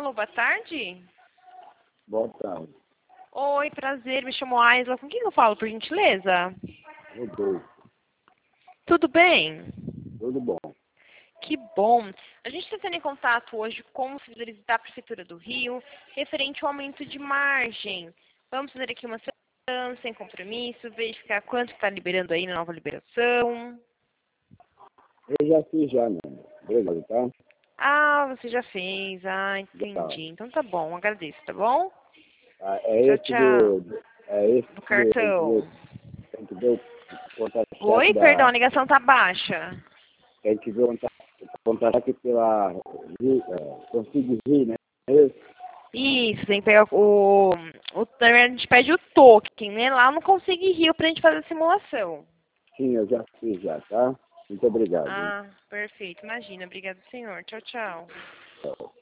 Alô, boa tarde. Boa tarde. Oi, prazer, me chamo Aisla. Com quem eu falo, por gentileza? Rodolfo. Tudo bem? Tudo bom? Que bom. A gente está tendo em contato hoje com os servidores da Prefeitura do Rio, referente ao aumento de margem. Vamos fazer aqui uma sessão sem compromisso, verificar quanto está liberando aí na nova liberação. Eu já fiz já, né? Obrigado, tá? Ah, você já fez. Ah, Tá. entendi. Então tá bom, agradeço, tá bom? Ah, é Tchau, esse tchau. é esse Do cartão. tem que ver o contato-cheque Oi, perdão, a da... ligação tá baixa. Tem que ver o contato-cheque pela... Consigo rir, né? É isso? Isso, tem que pegar a gente pede o token, né? Lá no Consigue Rio pra gente fazer a simulação. Sim, eu já fiz já, tá? Muito obrigado. Ah, perfeito. Imagina. Obrigada, senhor. Tchau, tchau. Hein?